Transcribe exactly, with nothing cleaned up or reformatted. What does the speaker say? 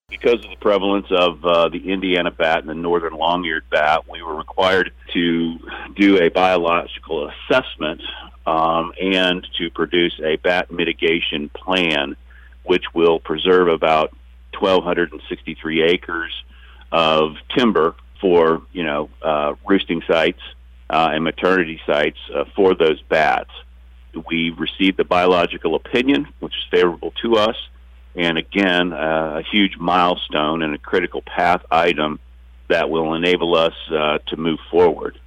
Because of the prevalence of uh, the Indiana bat and the northern long-eared bat, we were required to do a biological assessment um, and to produce a bat mitigation plan, which will preserve about one thousand two hundred sixty-three acres of timber for, you know, uh, roosting sites uh, and maternity sites uh, for those bats. We received the biological opinion, which is favorable to us. And again, uh, a huge milestone and a critical path item that will enable us uh, to move forward.